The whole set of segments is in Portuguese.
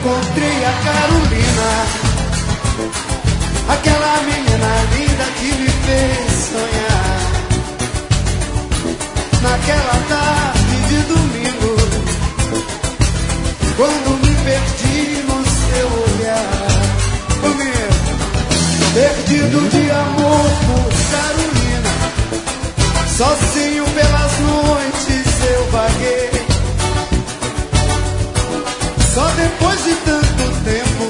encontrei a Carolina, aquela menina linda que me fez sonhar. Naquela tarde de domingo, quando me perdi no seu olhar. Comigo, perdido de amor por Carolina, sozinho pelas noites eu vaguei. Só depois de tanto tempo,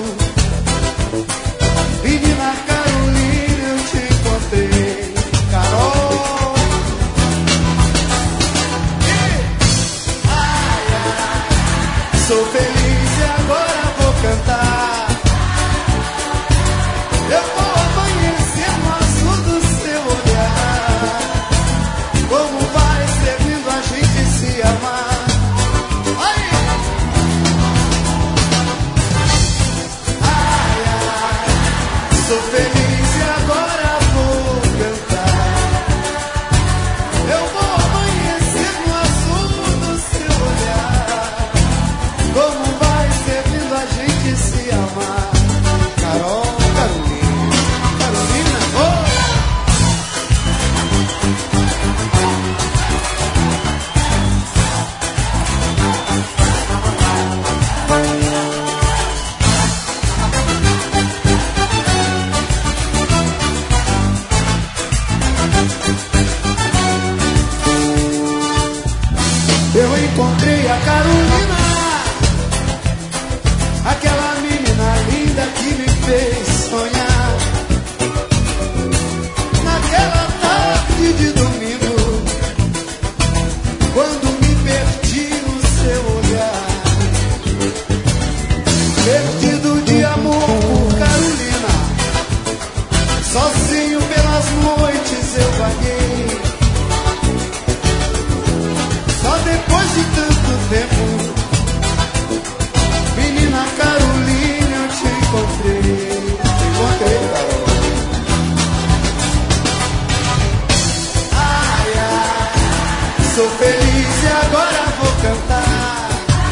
menina Carolina, eu te encontrei. Carol, ai, ai, sou feliz e agora vou cantar. Eu vou amanhecer no azul do seu olhar. Como vai ser lindo a gente se amar. Sou feliz e agora vou cantar. Eu vou amanhecer no azul do seu olhar. Como vai ser lindo a gente se amar. Carol, Carolina, Carolina, oh! Eu encontrei a Carolina, aquela menina linda que me fez sonhar. Naquela tarde de domingo, quando me perdi no seu olhar. Perdido de amor por Carolina, sozinho pelas noites eu vaguei. Só depois de tanto tempo, menina Carolina, eu te encontrei. Te encontrei, Carol. Ai, ai, sou feliz e agora vou cantar.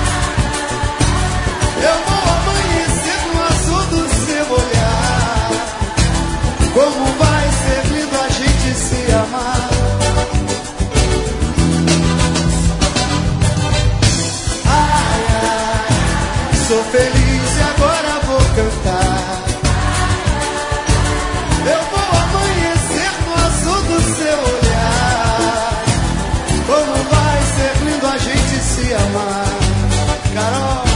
Eu vou amanhecer no azul do seu olhar. Como vai ser lindo a gente se amar. Sou feliz e agora vou cantar. Eu vou amanhecer no azul do seu olhar. Como vai ser lindo a gente se amar. Carol,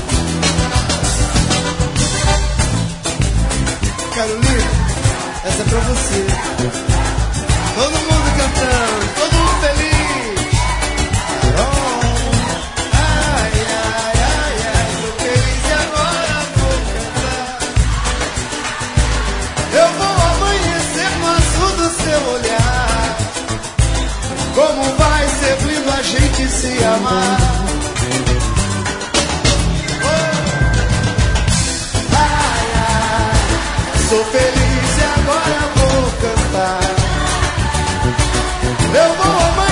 Carolina, essa é pra você. Todo mundo cantando, todo mundo feliz. Carol, ai, ai, ai, ai, tô feliz e agora vou cantar. Eu vou amanhecer no azul do seu olhar. Como vai ser lindo a gente se amar. Ai, ai, sou feliz e agora vou cantar. Eu vou amanhecer